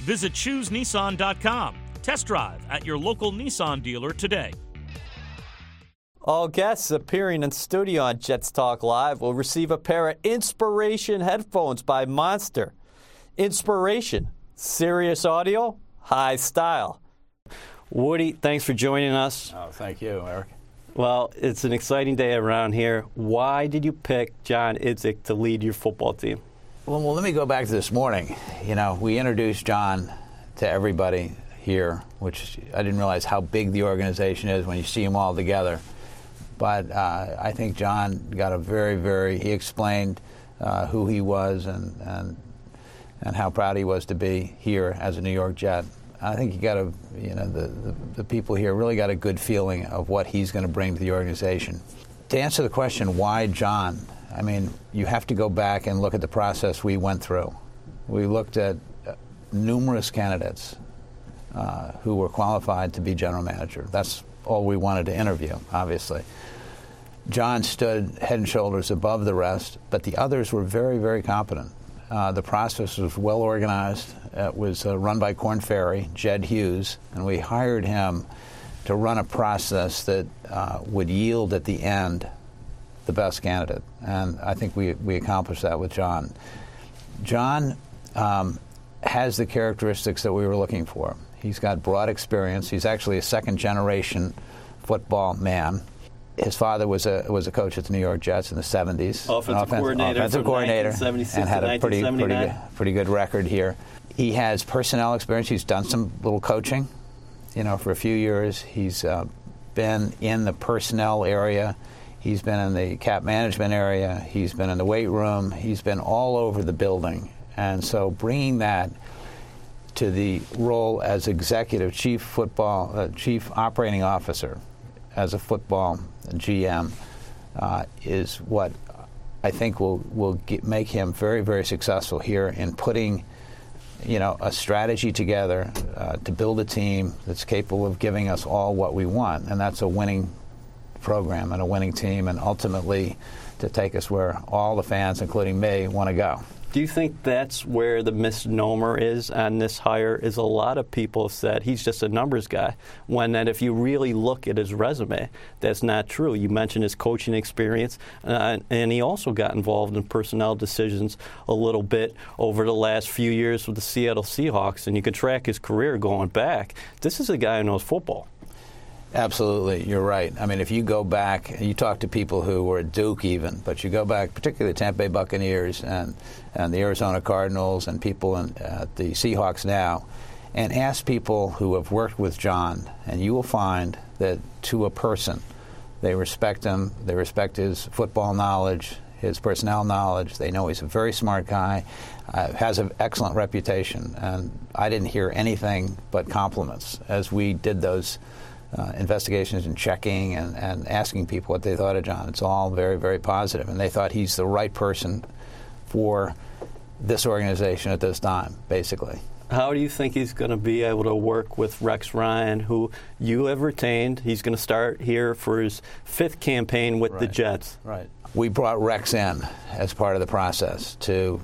Visit ChooseNissan.com. Test drive at your local Nissan dealer today. All guests appearing in studio on Jets Talk Live will receive a pair of Inspiration headphones by Monster. Inspiration, serious audio, high style. Woody, thanks for joining us. Oh, thank you, Eric. Well, it's an exciting day around here. Why did you pick John Idzik to lead your football team? Well, let me go back to this morning. You know, we introduced John to everybody here, which I didn't realize how big the organization is when you see them all together. But I think John got a he explained who he was and how proud he was to be here as a New York Jet. I think he got the people here really got a good feeling of what he's going to bring to the organization. To answer the question, why John? I mean, you have to go back and look at the process we went through. We looked at numerous candidates who were qualified to be general manager. That's all we wanted to interview, obviously. John stood head and shoulders above the rest, but the others were very, very competent. The process was well organized. It was run by Korn Ferry, Jed Hughes, and we hired him to run a process that would yield at the end the best candidate. And I think we accomplished that with John. John has the characteristics that we were looking for. He's got broad experience. He's actually a second-generation football man. His father was a coach at the New York Jets in the 70s. Offensive coordinator and had a pretty good record here. He has personnel experience. He's done some little coaching, for a few years. He's been in the personnel area. He's been in the cap management area. He's been in the weight room. He's been all over the building. And so bringing that to the role as executive chief operating officer as a football GM is what I think will make him very, very successful here in putting, a strategy together to build a team that's capable of giving us all what we want, and that's a winning program and a winning team, and ultimately to take us where all the fans, including me, want to go. Do you think that's where the misnomer is on this hire? Is a lot of people have said he's just a numbers guy, when that if you really look at his resume, that's not true. You mentioned his coaching experience, and he also got involved in personnel decisions a little bit over the last few years with the Seattle Seahawks, and you can track his career going back. This is a guy who knows football. Absolutely, you're right. I mean, if you go back, you talk to people who were at Duke even, but you go back, particularly the Tampa Bay Buccaneers and the Arizona Cardinals and people at the Seahawks now, and ask people who have worked with John, and you will find that to a person, they respect him, they respect his football knowledge, his personnel knowledge. They know he's a very smart guy, has an excellent reputation, and I didn't hear anything but compliments as we did those investigations and checking and asking people what they thought of John. It's all very, very positive, and they thought he's the right person for this organization at this time, basically. How do you think he's going to be able to work with Rex Ryan, who you have retained? He's going to start here for his 5th campaign with the Jets. Right. We brought Rex in as part of the process to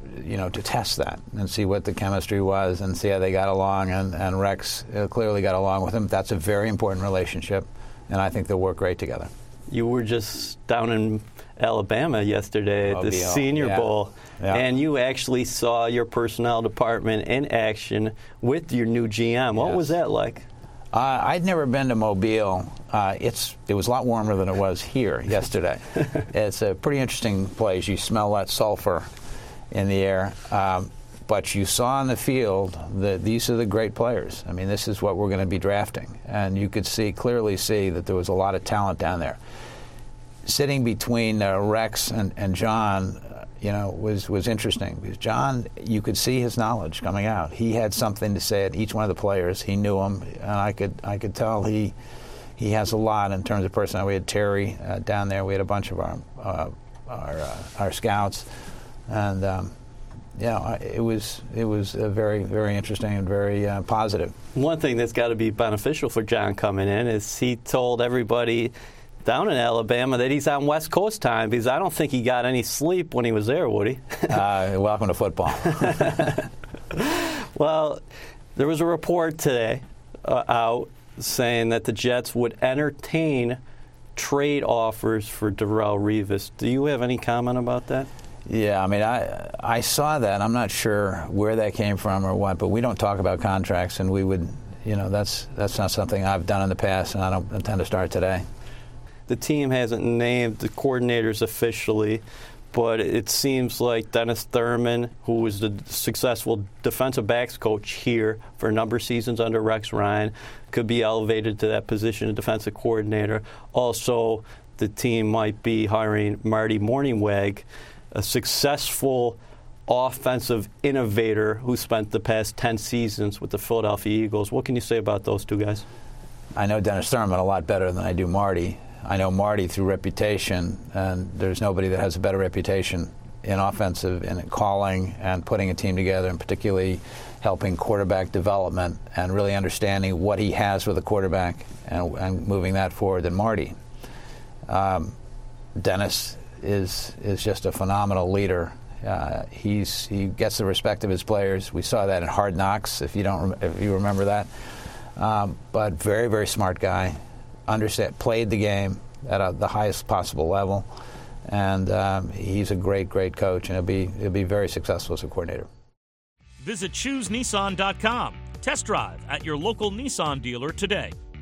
test that and see what the chemistry was and see how they got along. And Rex clearly got along with him. That's a very important relationship, and I think they'll work great together. You were just down in Alabama yesterday at the Senior Bowl, and you actually saw your personnel department in action with your new GM. What was that like? I'd never been to Mobile. It was a lot warmer than it was here yesterday. It's a pretty interesting place. You smell that sulfur in the air. But you saw on the field that these are the great players. I mean, this is what we're going to be drafting. And you could clearly see that there was a lot of talent down there. Sitting between Rex and John, was interesting. Because John, you could see his knowledge coming out. He had something to say at each one of the players. He knew them, and I could tell he has a lot in terms of personnel. We had Terry down there. We had a bunch of our scouts, and it was very, very interesting and very positive. One thing that's got to be beneficial for John coming in is he told everybody down in Alabama that he's on West Coast time, because I don't think he got any sleep when he was there, would he? Welcome to football. Well, there was a report today out saying that the Jets would entertain trade offers for Darrelle Revis. Do you have any comment about that? Yeah, I mean, I saw that. I'm not sure where that came from or what, but we don't talk about contracts, and we would, that's not something I've done in the past, and I don't intend to start today. The team hasn't named the coordinators officially, but it seems like Dennis Thurman, who was the successful defensive backs coach here for a number of seasons under Rex Ryan, could be elevated to that position of defensive coordinator. Also, the team might be hiring Marty Mornhinweg, a successful offensive innovator who spent the past 10 seasons with the Philadelphia Eagles. What can you say about those two guys? I know Dennis Thurman a lot better than I do Marty. I know Marty through reputation, and there's nobody that has a better reputation in offensive and calling and putting a team together, and particularly helping quarterback development and really understanding what he has with a quarterback and moving that forward than Marty. Dennis is just a phenomenal leader. He gets the respect of his players. We saw that in Hard Knocks, if you remember that. But very, very smart guy. Played the game at the highest possible level, and he's a great, great coach, and he'll be very successful as a coordinator. Visit ChooseNissan.com. Test drive at your local Nissan dealer today.